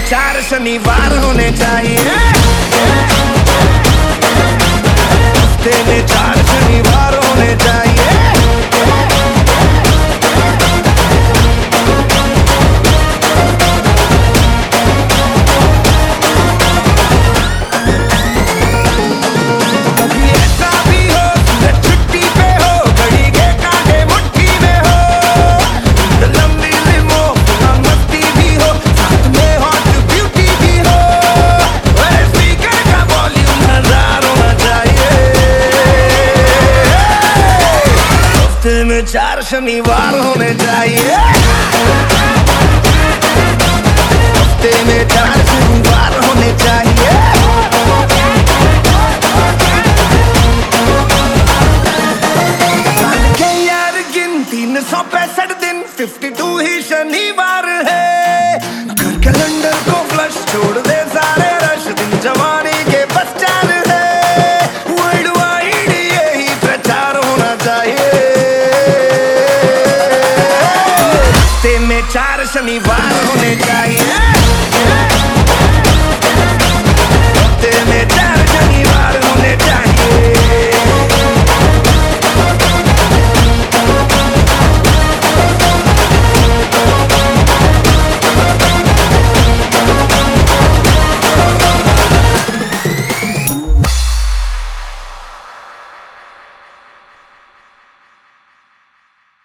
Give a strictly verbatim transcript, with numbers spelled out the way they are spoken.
चार शनिवार होने चाहिए। हफ्ते में चार शनिवार होने चाहिए। कभी ऐसा भी हो छुट्टी पे हो, घड़ी के कांटे मुट्ठी में हो, लंबी लिमो मस्ती भी हो, साथ में हॉट ब्यूटी भी हो, स्पीकर का वॉल्यूम हजार होना चाहिए। हफ्ते में चार शनिवार होने चाहिए। हफ्ते में चार शनिवार होने चाहिए। तीन सौ पैंसठ दिन फिफ्टी टू ही शनिवार है। कर कैलेंडर को फ्लश, छोड़ दे सारे रश, दिन जवानी के बस चार है। वर्ल्ड वाइड यही प्रचार होना चाहिए। हफ्ते में चार शनिवार होने चाहिए।